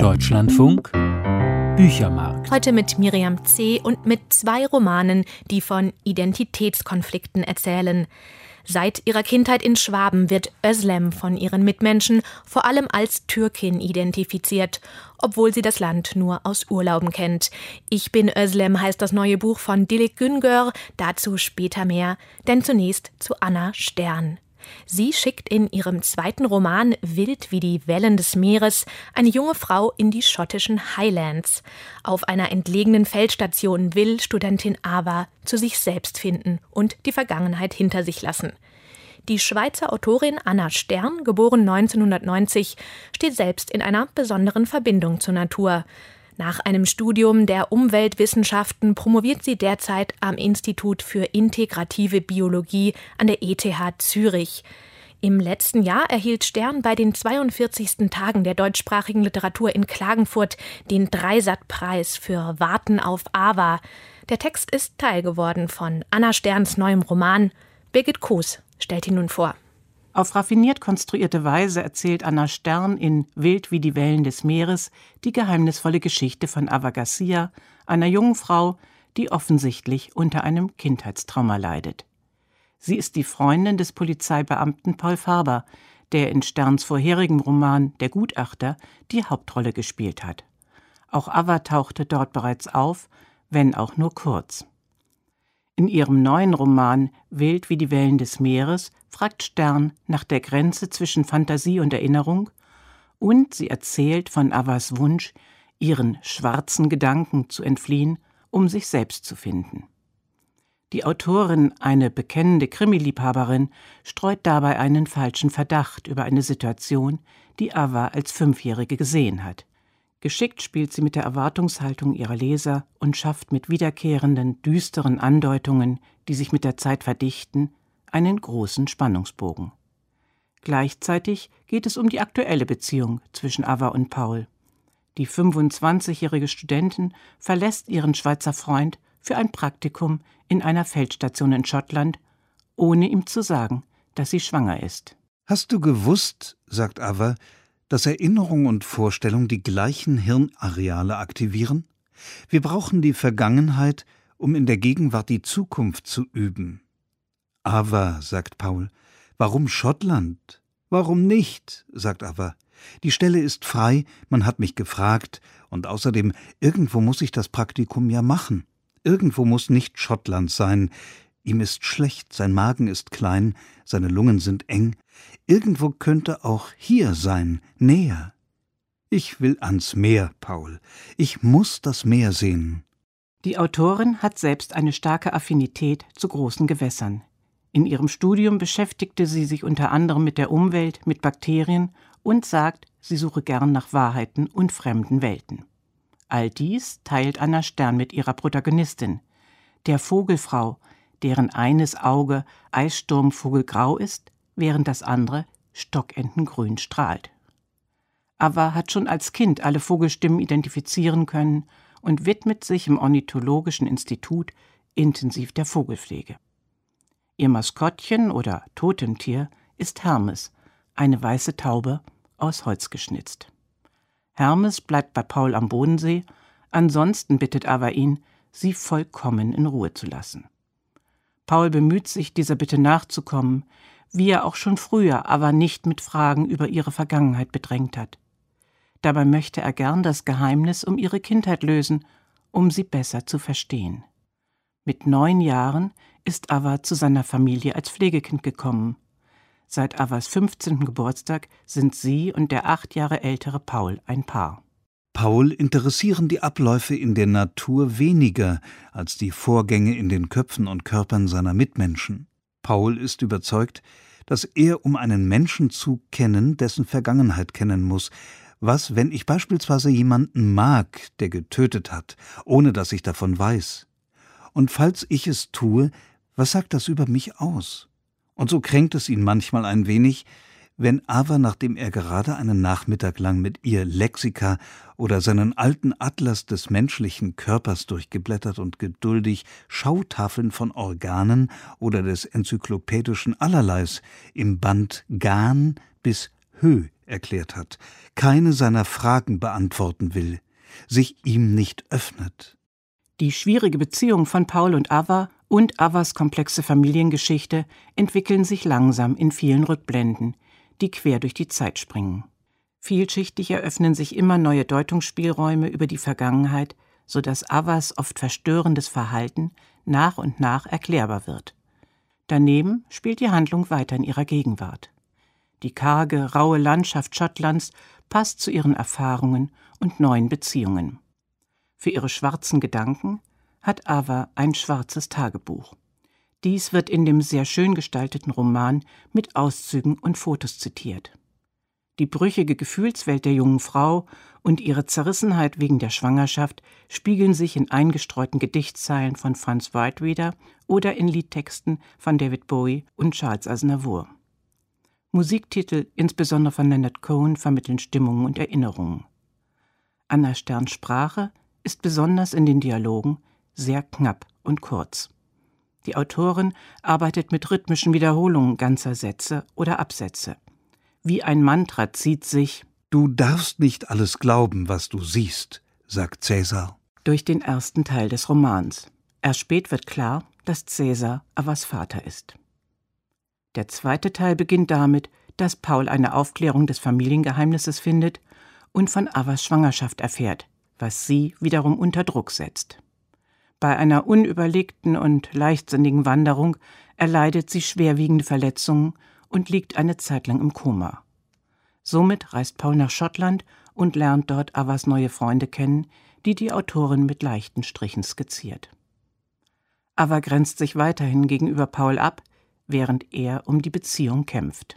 Deutschlandfunk Büchermarkt. Heute mit Miriam C. und mit 2 Romanen, die von Identitätskonflikten erzählen. Seit ihrer Kindheit in Schwaben wird Özlem von ihren Mitmenschen vor allem als Türkin identifiziert, obwohl sie das Land nur aus Urlauben kennt. Ich bin Özlem heißt das neue Buch von Dilek Güngör, dazu später mehr, denn zunächst zu Anna Stern. Sie schickt in ihrem 2. Roman Wild wie die Wellen des Meeres eine junge Frau in die schottischen Highlands. Auf einer entlegenen Feldstation will Studentin Ava zu sich selbst finden und die Vergangenheit hinter sich lassen. Die Schweizer Autorin Anna Stern, geboren 1990, steht selbst in einer besonderen Verbindung zur Natur. Nach einem Studium der Umweltwissenschaften promoviert sie derzeit am Institut für integrative Biologie an der ETH Zürich. Im letzten Jahr erhielt Stern bei den 42. Tagen der deutschsprachigen Literatur in Klagenfurt den Dreisat-Preis für Warten auf Ava. Der Text ist Teil geworden von Anna Sterns neuem Roman. Birgit Koos stellt ihn nun vor. Auf raffiniert konstruierte Weise erzählt Anna Stern in Wild wie die Wellen des Meeres die geheimnisvolle Geschichte von Ava Garcia, einer jungen Frau, die offensichtlich unter einem Kindheitstrauma leidet. Sie ist die Freundin des Polizeibeamten Paul Farber, der in Sterns vorherigem Roman Der Gutachter die Hauptrolle gespielt hat. Auch Ava tauchte dort bereits auf, wenn auch nur kurz. In ihrem neuen Roman Wild wie die Wellen des Meeres fragt Stern nach der Grenze zwischen Fantasie und Erinnerung und sie erzählt von Avas Wunsch, ihren schwarzen Gedanken zu entfliehen, um sich selbst zu finden. Die Autorin, eine bekennende Krimiliebhaberin, streut dabei einen falschen Verdacht über eine Situation, die Ava als 5-Jährige gesehen hat. Geschickt spielt sie mit der Erwartungshaltung ihrer Leser und schafft mit wiederkehrenden, düsteren Andeutungen, die sich mit der Zeit verdichten, einen großen Spannungsbogen. Gleichzeitig geht es um die aktuelle Beziehung zwischen Ava und Paul. Die 25-jährige Studentin verlässt ihren Schweizer Freund für ein Praktikum in einer Feldstation in Schottland, ohne ihm zu sagen, dass sie schwanger ist. »Hast du gewusst«, sagt Ava, »dass Erinnerung und Vorstellung die gleichen Hirnareale aktivieren? Wir brauchen die Vergangenheit, um in der Gegenwart die Zukunft zu üben.« »Ava«, sagt Paul, »warum Schottland?« »Warum nicht?«, sagt Ava. »Die Stelle ist frei, man hat mich gefragt, und außerdem, irgendwo muss ich das Praktikum ja machen. Irgendwo muss nicht Schottland sein. Ihm ist schlecht, sein Magen ist klein, seine Lungen sind eng. Irgendwo könnte auch hier sein, näher. Ich will ans Meer, Paul. Ich muss das Meer sehen.« Die Autorin hat selbst eine starke Affinität zu großen Gewässern. In ihrem Studium beschäftigte sie sich unter anderem mit der Umwelt, mit Bakterien und sagt, sie suche gern nach Wahrheiten und fremden Welten. All dies teilt Anna Stern mit ihrer Protagonistin, der Vogelfrau, deren eines Auge eissturmvogelgrau ist, während das andere stockentengrün strahlt. Ava hat schon als Kind alle Vogelstimmen identifizieren können und widmet sich im Ornithologischen Institut intensiv der Vogelpflege. Ihr Maskottchen oder Totemtier ist Hermes, eine weiße Taube aus Holz geschnitzt. Hermes bleibt bei Paul am Bodensee, ansonsten bittet Ava ihn, sie vollkommen in Ruhe zu lassen. Paul bemüht sich, dieser Bitte nachzukommen, wie er auch schon früher Ava nicht mit Fragen über ihre Vergangenheit bedrängt hat. Dabei möchte er gern das Geheimnis um ihre Kindheit lösen, um sie besser zu verstehen. Mit 9 Jahren ist Ava zu seiner Familie als Pflegekind gekommen. Seit Avas 15. Geburtstag sind sie und der 8 Jahre ältere Paul ein Paar. Paul interessieren die Abläufe in der Natur weniger als die Vorgänge in den Köpfen und Körpern seiner Mitmenschen. Paul ist überzeugt, dass er, um einen Menschen zu kennen, dessen Vergangenheit kennen muss. Was, wenn ich beispielsweise jemanden mag, der getötet hat, ohne dass ich davon weiß? Und falls ich es tue, was sagt das über mich aus? Und so kränkt es ihn manchmal ein wenig, wenn Ava, nachdem er gerade einen Nachmittag lang mit ihr Lexika oder seinen alten Atlas des menschlichen Körpers durchgeblättert und geduldig Schautafeln von Organen oder des enzyklopädischen Allerleis im Band Gan bis Hö erklärt hat, keine seiner Fragen beantworten will, sich ihm nicht öffnet. Die schwierige Beziehung von Paul und Ava und Avas komplexe Familiengeschichte entwickeln sich langsam in vielen Rückblenden, die quer durch die Zeit springen. Vielschichtig eröffnen sich immer neue Deutungsspielräume über die Vergangenheit, sodass Avas oft verstörendes Verhalten nach und nach erklärbar wird. Daneben spielt die Handlung weiter in ihrer Gegenwart. Die karge, raue Landschaft Schottlands passt zu ihren Erfahrungen und neuen Beziehungen. Für ihre schwarzen Gedanken hat Ava ein schwarzes Tagebuch. Dies wird in dem sehr schön gestalteten Roman mit Auszügen und Fotos zitiert. Die brüchige Gefühlswelt der jungen Frau und ihre Zerrissenheit wegen der Schwangerschaft spiegeln sich in eingestreuten Gedichtszeilen von Franz Whitereader oder in Liedtexten von David Bowie und Charles Aznavour. Musiktitel, insbesondere von Leonard Cohen, vermitteln Stimmungen und Erinnerungen. Anna Sterns Sprache ist besonders in den Dialogen sehr knapp und kurz. Die Autorin arbeitet mit rhythmischen Wiederholungen ganzer Sätze oder Absätze. Wie ein Mantra zieht sich »Du darfst nicht alles glauben, was du siehst«, sagt Cäsar. Durch den ersten Teil des Romans. Erst spät wird klar, dass Cäsar Avas Vater ist. Der zweite Teil beginnt damit, dass Paul eine Aufklärung des Familiengeheimnisses findet und von Avas Schwangerschaft erfährt, was sie wiederum unter Druck setzt. Bei einer unüberlegten und leichtsinnigen Wanderung erleidet sie schwerwiegende Verletzungen und liegt eine Zeit lang im Koma. Somit reist Paul nach Schottland und lernt dort Avas neue Freunde kennen, die die Autorin mit leichten Strichen skizziert. Ava grenzt sich weiterhin gegenüber Paul ab, während er um die Beziehung kämpft.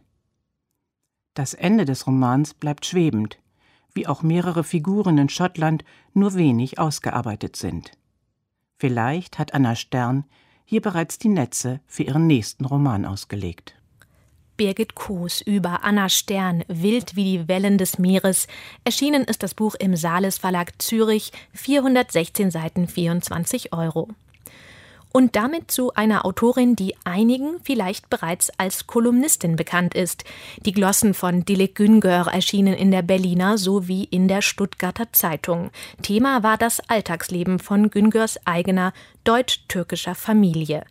Das Ende des Romans bleibt schwebend, wie auch mehrere Figuren in Schottland nur wenig ausgearbeitet sind. Vielleicht hat Anna Stern hier bereits die Netze für ihren nächsten Roman ausgelegt. Birgit Koos über Anna Stern, Wild wie die Wellen des Meeres. Erschienen ist das Buch im Sales Verlag Zürich, 416 Seiten, 24 €. Und damit zu einer Autorin, die einigen vielleicht bereits als Kolumnistin bekannt ist. Die Glossen von Dilek Güngör erschienen in der Berliner sowie in der Stuttgarter Zeitung. Thema war das Alltagsleben von Güngörs eigener deutsch-türkischer Familie.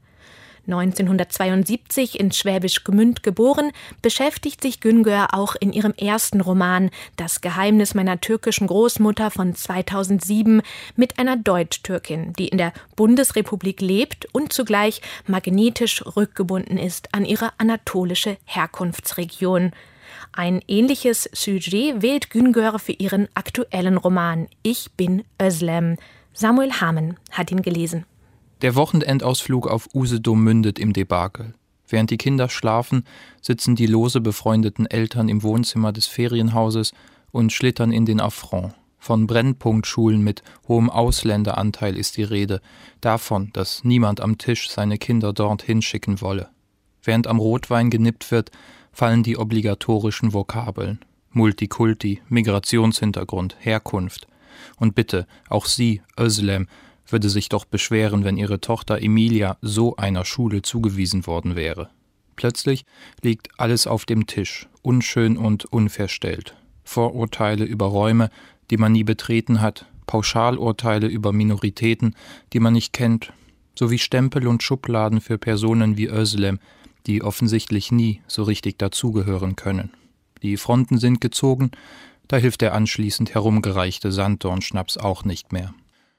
1972 in Schwäbisch Gmünd geboren, beschäftigt sich Güngör auch in ihrem ersten Roman »Das Geheimnis meiner türkischen Großmutter« von 2007 mit einer Deutsch-Türkin, die in der Bundesrepublik lebt und zugleich magnetisch rückgebunden ist an ihre anatolische Herkunftsregion. Ein ähnliches Sujet wählt Güngör für ihren aktuellen Roman »Ich bin Özlem«. Samuel Hamann hat ihn gelesen. Der Wochenendausflug auf Usedom mündet im Debakel. Während die Kinder schlafen, sitzen die lose befreundeten Eltern im Wohnzimmer des Ferienhauses und schlittern in den Affront. Von Brennpunktschulen mit hohem Ausländeranteil ist die Rede, davon, dass niemand am Tisch seine Kinder dorthin schicken wolle. Während am Rotwein genippt wird, fallen die obligatorischen Vokabeln. Multikulti, Migrationshintergrund, Herkunft. Und bitte, auch sie, Özlem, würde sich doch beschweren, wenn ihre Tochter Emilia so einer Schule zugewiesen worden wäre. Plötzlich liegt alles auf dem Tisch, unschön und unverstellt. Vorurteile über Räume, die man nie betreten hat, Pauschalurteile über Minoritäten, die man nicht kennt, sowie Stempel und Schubladen für Personen wie Özlem, die offensichtlich nie so richtig dazugehören können. Die Fronten sind gezogen, da hilft der anschließend herumgereichte Sanddornschnaps auch nicht mehr.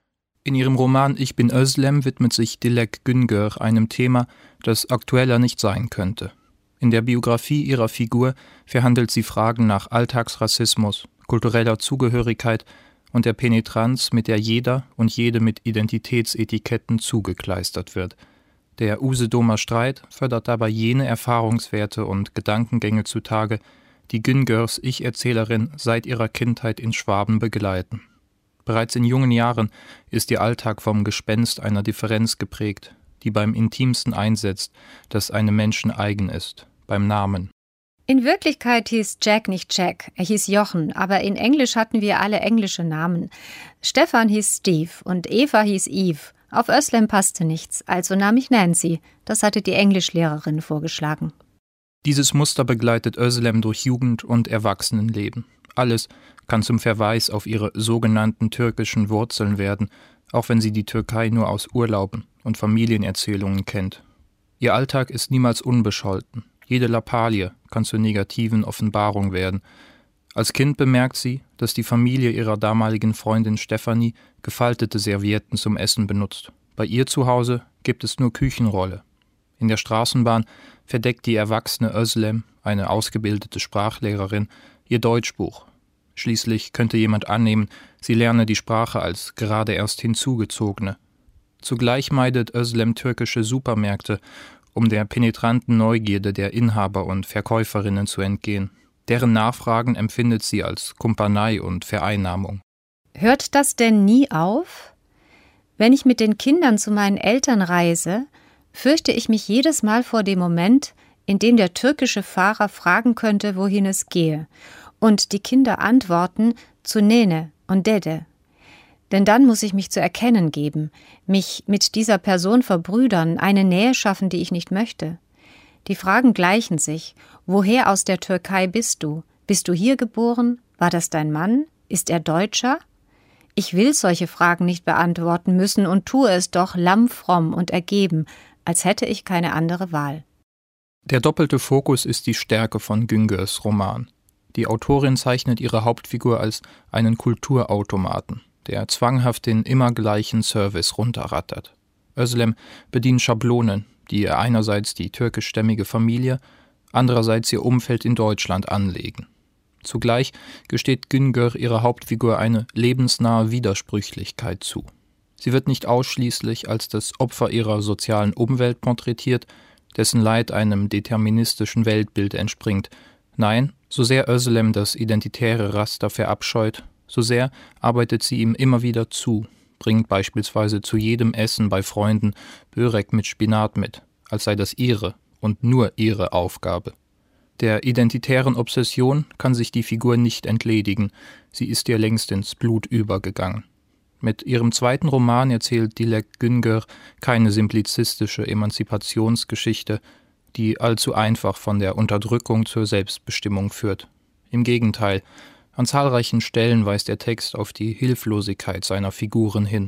In ihrem Roman »Ich bin Özlem« widmet sich Dilek Güngör einem Thema, das aktueller nicht sein könnte. In der Biografie ihrer Figur verhandelt sie Fragen nach Alltagsrassismus, kultureller Zugehörigkeit und der Penetranz, mit der jeder und jede mit Identitätsetiketten zugekleistert wird. Der Usedomer Streit fördert dabei jene Erfahrungswerte und Gedankengänge zutage, die Güngörs Ich-Erzählerin seit ihrer Kindheit in Schwaben begleiten. Bereits in jungen Jahren ist ihr Alltag vom Gespenst einer Differenz geprägt, die beim Intimsten einsetzt, das einem Menschen eigen ist, beim Namen. In Wirklichkeit hieß Jack nicht Jack, er hieß Jochen, aber in Englisch hatten wir alle englische Namen. Stefan hieß Steve und Eva hieß Eve. Auf Özlem passte nichts, also nahm ich Nancy. Das hatte die Englischlehrerin vorgeschlagen. Dieses Muster begleitet Özlem durch Jugend und Erwachsenenleben. Alles kann zum Verweis auf ihre sogenannten türkischen Wurzeln werden, auch wenn sie die Türkei nur aus Urlauben und Familienerzählungen kennt. Ihr Alltag ist niemals unbescholten. Jede Lappalie kann zur negativen Offenbarung werden. Als Kind bemerkt sie, dass die Familie ihrer damaligen Freundin Stefanie gefaltete Servietten zum Essen benutzt. Bei ihr zu Hause gibt es nur Küchenrolle. In der Straßenbahn verdeckt die erwachsene Özlem, eine ausgebildete Sprachlehrerin, ihr Deutschbuch. Schließlich könnte jemand annehmen, sie lerne die Sprache als gerade erst hinzugezogene. Zugleich meidet Özlem türkische Supermärkte, um der penetranten Neugierde der Inhaber und Verkäuferinnen zu entgehen. Deren Nachfragen empfindet sie als Kumpanei und Vereinnahmung. Hört das denn nie auf? Wenn ich mit den Kindern zu meinen Eltern reise, fürchte ich mich jedes Mal vor dem Moment, in dem der türkische Fahrer fragen könnte, wohin es gehe, und die Kinder antworten zu Nene und Dede. Denn dann muss ich mich zu erkennen geben, mich mit dieser Person verbrüdern, eine Nähe schaffen, die ich nicht möchte. Die Fragen gleichen sich. Woher aus der Türkei bist du? Bist du hier geboren? War das dein Mann? Ist er Deutscher? Ich will solche Fragen nicht beantworten müssen und tue es doch lammfromm und ergeben, als hätte ich keine andere Wahl. Der doppelte Fokus ist die Stärke von Güngörs Roman. Die Autorin zeichnet ihre Hauptfigur als einen Kulturautomaten, der zwanghaft den immer gleichen Service runterrattert. Özlem bedient Schablonen, die ihr einerseits die türkischstämmige Familie, andererseits ihr Umfeld in Deutschland anlegen. Zugleich gesteht Güngör ihrer Hauptfigur eine lebensnahe Widersprüchlichkeit zu. Sie wird nicht ausschließlich als das Opfer ihrer sozialen Umwelt porträtiert, dessen Leid einem deterministischen Weltbild entspringt. Nein, so sehr Özlem das identitäre Raster verabscheut, so sehr arbeitet sie ihm immer wieder zu, bringt beispielsweise zu jedem Essen bei Freunden Börek mit Spinat mit, als sei das ihre und nur ihre Aufgabe. Der identitären Obsession kann sich die Figur nicht entledigen, sie ist ihr längst ins Blut übergegangen. Mit ihrem zweiten Roman erzählt Dilek Güngör keine simplizistische Emanzipationsgeschichte, die allzu einfach von der Unterdrückung zur Selbstbestimmung führt. Im Gegenteil, an zahlreichen Stellen weist der Text auf die Hilflosigkeit seiner Figuren hin.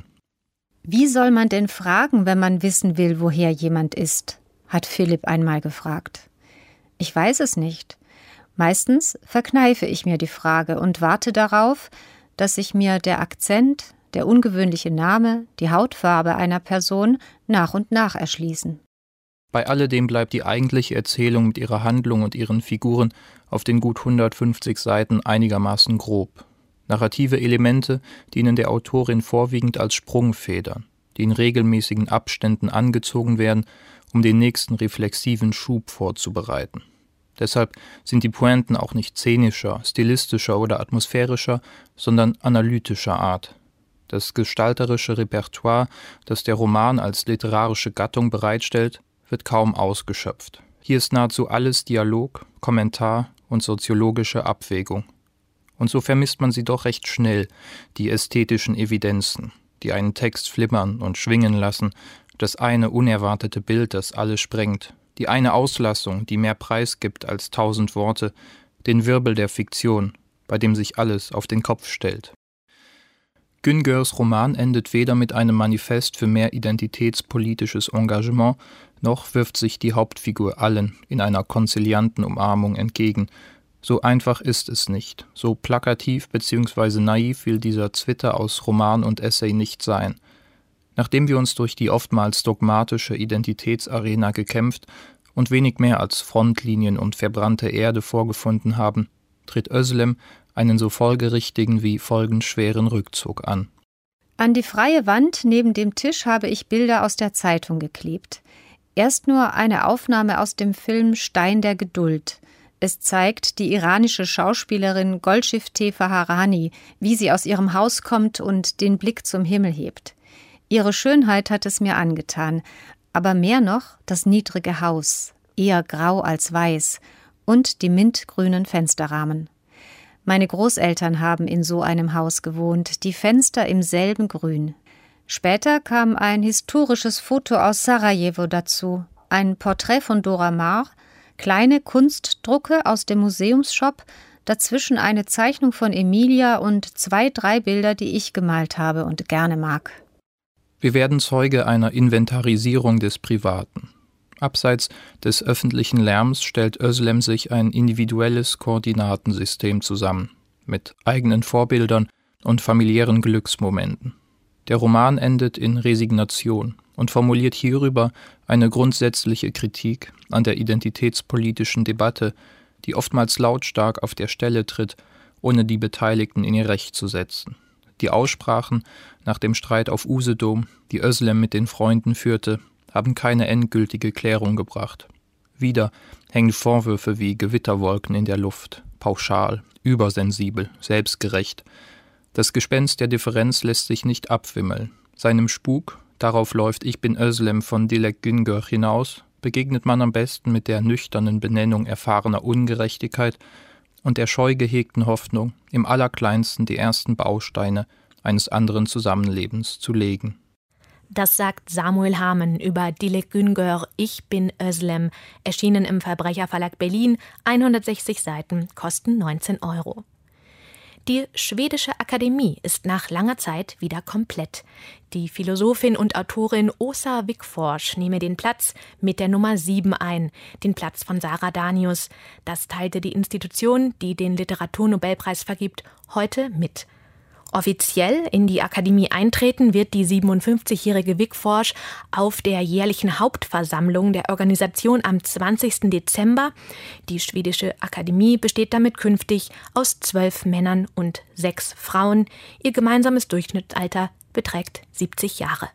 Wie soll man denn fragen, wenn man wissen will, woher jemand ist? Hat Philipp einmal gefragt. Ich weiß es nicht. Meistens verkneife ich mir die Frage und warte darauf, dass sich mir der Akzent, der ungewöhnliche Name, die Hautfarbe einer Person nach und nach erschließen. Bei alledem bleibt die eigentliche Erzählung mit ihrer Handlung und ihren Figuren auf den gut 150 Seiten einigermaßen grob. Narrative Elemente dienen der Autorin vorwiegend als Sprungfedern, die in regelmäßigen Abständen angezogen werden, um den nächsten reflexiven Schub vorzubereiten. Deshalb sind die Pointen auch nicht szenischer, stilistischer oder atmosphärischer, sondern analytischer Art. Das gestalterische Repertoire, das der Roman als literarische Gattung bereitstellt, wird kaum ausgeschöpft. Hier ist nahezu alles Dialog, Kommentar und soziologische Abwägung. Und so vermisst man sie doch recht schnell, die ästhetischen Evidenzen, die einen Text flimmern und schwingen lassen, das eine unerwartete Bild, das alles sprengt, die eine Auslassung, die mehr Preis gibt als 1000 Worte, den Wirbel der Fiktion, bei dem sich alles auf den Kopf stellt. Güngörs Roman endet weder mit einem Manifest für mehr identitätspolitisches Engagement, noch wirft sich die Hauptfigur allen in einer konzilianten Umarmung entgegen. So einfach ist es nicht, so plakativ bzw. naiv will dieser Zwitter aus Roman und Essay nicht sein. Nachdem wir uns durch die oftmals dogmatische Identitätsarena gekämpft und wenig mehr als Frontlinien und verbrannte Erde vorgefunden haben, tritt Özlem einen so folgerichtigen wie folgenschweren Rückzug an. An die freie Wand neben dem Tisch habe ich Bilder aus der Zeitung geklebt. Erst nur eine Aufnahme aus dem Film Stein der Geduld. Es zeigt die iranische Schauspielerin Golshifteh Faharani, wie sie aus ihrem Haus kommt und den Blick zum Himmel hebt. Ihre Schönheit hat es mir angetan, aber mehr noch das niedrige Haus, eher grau als weiß, und die mintgrünen Fensterrahmen. Meine Großeltern haben in so einem Haus gewohnt, die Fenster im selben Grün. Später kam ein historisches Foto aus Sarajevo dazu, ein Porträt von Dora Maar, kleine Kunstdrucke aus dem Museumsshop, dazwischen eine Zeichnung von Emilia und 2, 3 Bilder, die ich gemalt habe und gerne mag. Wir werden Zeuge einer Inventarisierung des Privaten. Abseits des öffentlichen Lärms stellt Özlem sich ein individuelles Koordinatensystem zusammen, mit eigenen Vorbildern und familiären Glücksmomenten. Der Roman endet in Resignation und formuliert hierüber eine grundsätzliche Kritik an der identitätspolitischen Debatte, die oftmals lautstark auf der Stelle tritt, ohne die Beteiligten in ihr Recht zu setzen. Die Aussprachen nach dem Streit auf Usedom, die Özlem mit den Freunden führte, haben keine endgültige Klärung gebracht. Wieder hängen Vorwürfe wie Gewitterwolken in der Luft, pauschal, übersensibel, selbstgerecht. Das Gespenst der Differenz lässt sich nicht abwimmeln. Seinem Spuk, darauf läuft Ich bin Özlem von Dilek Güngör hinaus, begegnet man am besten mit der nüchternen Benennung erfahrener Ungerechtigkeit und der scheu gehegten Hoffnung, im Allerkleinsten die ersten Bausteine eines anderen Zusammenlebens zu legen. Das sagt Samuel Hamann über Dilek Güngör, Ich bin Özlem, erschienen im Verbrecherverlag Berlin, 160 Seiten, kosten 19 €. Die Schwedische Akademie ist nach langer Zeit wieder komplett. Die Philosophin und Autorin Åsa Wikfors nehme den Platz mit der Nummer 7 ein, den Platz von Sara Danius. Das teilte die Institution, die den Literaturnobelpreis vergibt, heute mit. Offiziell in die Akademie eintreten wird die 57-jährige Wikfors auf der jährlichen Hauptversammlung der Organisation am 20. Dezember. Die Schwedische Akademie besteht damit künftig aus 12 Männern und 6 Frauen. Ihr gemeinsames Durchschnittsalter beträgt 70 Jahre.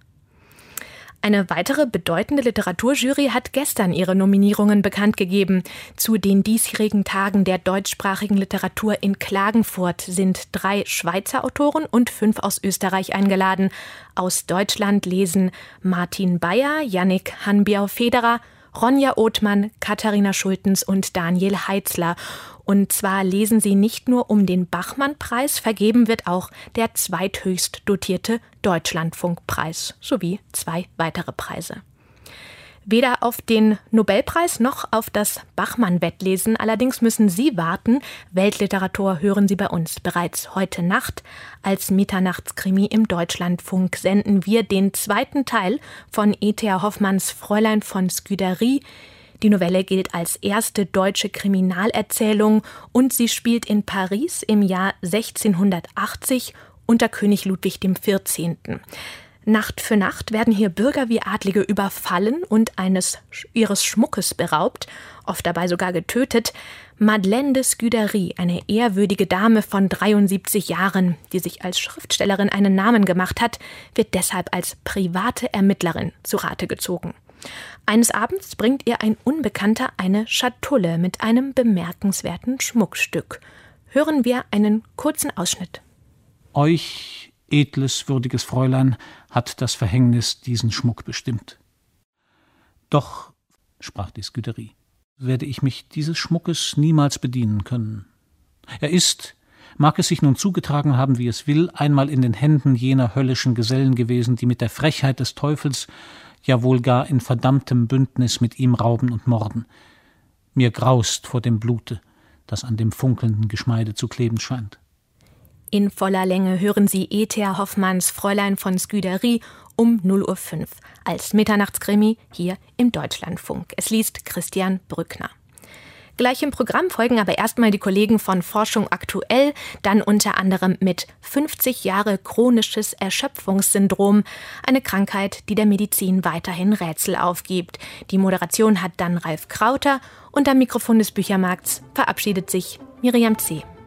Eine weitere bedeutende Literaturjury hat gestern ihre Nominierungen bekannt gegeben. Zu den diesjährigen Tagen der deutschsprachigen Literatur in Klagenfurt sind 3 Schweizer Autoren und 5 aus Österreich eingeladen. Aus Deutschland lesen Martin Bayer, Yannick Hanbiau-Federer, Ronja Othmann, Katharina Schultens und Daniel Heitzler. Und zwar lesen sie nicht nur um den Bachmann-Preis, vergeben wird auch der zweithöchst dotierte Deutschlandfunkpreis sowie 2 weitere Preise. Weder auf den Nobelpreis noch auf das Bachmann-Wettlesen allerdings müssen Sie warten. Weltliteratur hören Sie bei uns bereits heute Nacht. Als Mitternachtskrimi im Deutschlandfunk senden wir den 2. Teil von E.T.A. Hoffmanns Fräulein von Scudéry. Die Novelle gilt als erste deutsche Kriminalerzählung und sie spielt in Paris im Jahr 1680 unter König Ludwig XIV. Nacht für Nacht werden hier Bürger wie Adlige überfallen und ihres Schmuckes beraubt, oft dabei sogar getötet. Madeleine de Scudéry, eine ehrwürdige Dame von 73 Jahren, die sich als Schriftstellerin einen Namen gemacht hat, wird deshalb als private Ermittlerin zu Rate gezogen. Eines Abends bringt ihr ein Unbekannter eine Schatulle mit einem bemerkenswerten Schmuckstück. Hören wir einen kurzen Ausschnitt. Euch, edles, würdiges Fräulein, hat das Verhängnis diesen Schmuck bestimmt. Doch, sprach die Scudéry, werde ich mich dieses Schmuckes niemals bedienen können. Er ist, mag es sich nun zugetragen haben, wie es will, einmal in den Händen jener höllischen Gesellen gewesen, die mit der Frechheit des Teufels, ja wohl gar in verdammtem Bündnis mit ihm rauben und morden. Mir graust vor dem Blute, das an dem funkelnden Geschmeide zu kleben scheint. In voller Länge hören Sie E.T.A. Hoffmanns Fräulein von Scudéry um 0:05 Uhr als Mitternachtskrimi hier im Deutschlandfunk. Es liest Christian Brückner. Gleich im Programm folgen aber erstmal die Kollegen von Forschung aktuell, dann unter anderem mit 50 Jahre chronisches Erschöpfungssyndrom, eine Krankheit, die der Medizin weiterhin Rätsel aufgibt. Die Moderation hat dann Ralf Krauter und am Mikrofon des Büchermarkts verabschiedet sich Miriam C.